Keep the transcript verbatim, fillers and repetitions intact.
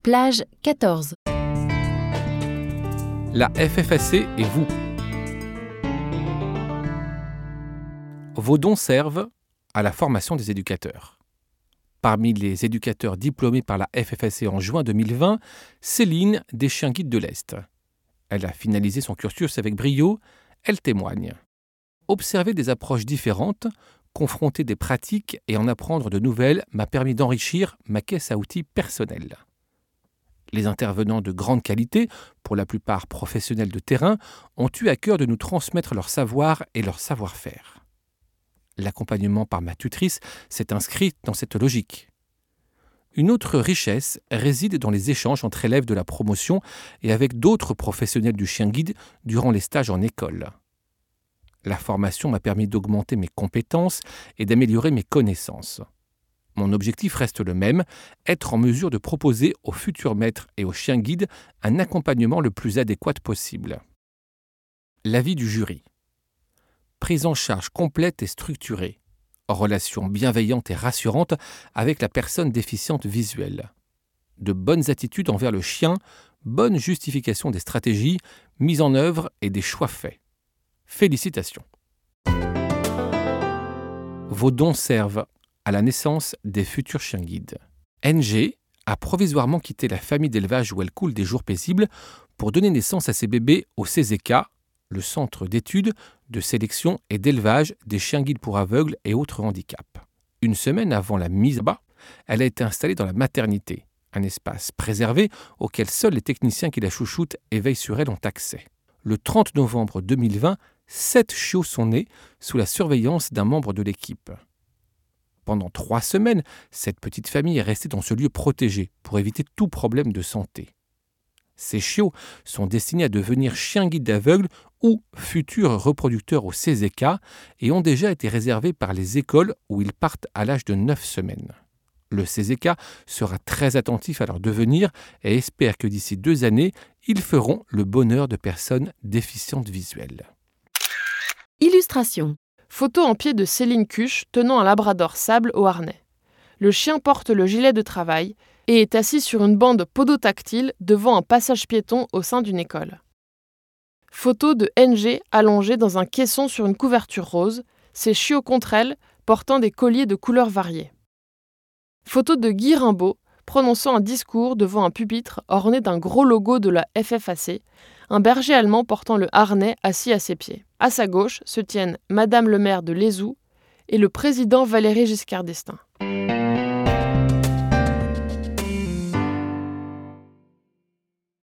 Plage quatorze. La F F A C et vous. Vos dons servent à la formation des éducateurs. Parmi les éducateurs diplômés par la F F A C en juin deux mille vingt, Céline des Chiens Guides de l'Est. Elle a finalisé son cursus avec brio, elle témoigne. Observer des approches différentes, confronter des pratiques et en apprendre de nouvelles m'a permis d'enrichir ma caisse à outils personnelle. Les intervenants de grande qualité, pour la plupart professionnels de terrain, ont eu à cœur de nous transmettre leur savoir et leur savoir-faire. L'accompagnement par ma tutrice s'est inscrit dans cette logique. Une autre richesse réside dans les échanges entre élèves de la promotion et avec d'autres professionnels du chien guide durant les stages en école. La formation m'a permis d'augmenter mes compétences et d'améliorer mes connaissances. Mon objectif reste le même, être en mesure de proposer aux futurs maîtres et aux chiens guides un accompagnement le plus adéquat possible. L'avis du jury. Prise en charge complète et structurée. Relation bienveillante et rassurante avec la personne déficiente visuelle. De bonnes attitudes envers le chien, bonne justification des stratégies, mise en œuvre et des choix faits. Félicitations. Vos dons servent à la naissance des futurs chiens guides. N G a provisoirement quitté la famille d'élevage où elle coule des jours paisibles pour donner naissance à ses bébés au C Z K, le centre d'études, de sélection et d'élevage des chiens guides pour aveugles et autres handicaps. Une semaine avant la mise à bas, elle a été installée dans la maternité, un espace préservé auquel seuls les techniciens qui la chouchoutent et veillent sur elle ont accès. Le trente novembre deux mille vingt, sept chiots sont nés sous la surveillance d'un membre de l'équipe. Pendant trois semaines, cette petite famille est restée dans ce lieu protégé pour éviter tout problème de santé. Ces chiots sont destinés à devenir chiens guides aveugles ou futurs reproducteurs au C Z K et ont déjà été réservés par les écoles où ils partent à l'âge de neuf semaines. Le C Z K sera très attentif à leur devenir et espère que d'ici deux années, ils feront le bonheur de personnes déficientes visuelles. Illustration. Photo en pied de Céline Cuche tenant un labrador sable au harnais. Le chien porte le gilet de travail et est assis sur une bande podotactile devant un passage piéton au sein d'une école. Photo de N G allongée dans un caisson sur une couverture rose, ses chiots contre elle portant des colliers de couleurs variées. Photo de Guy Rimbaud prononçant un discours devant un pupitre orné d'un gros logo de la F F A C, un berger allemand portant le harnais assis à ses pieds. À sa gauche se tiennent Madame le maire de Lézou et le président Valéry Giscard d'Estaing.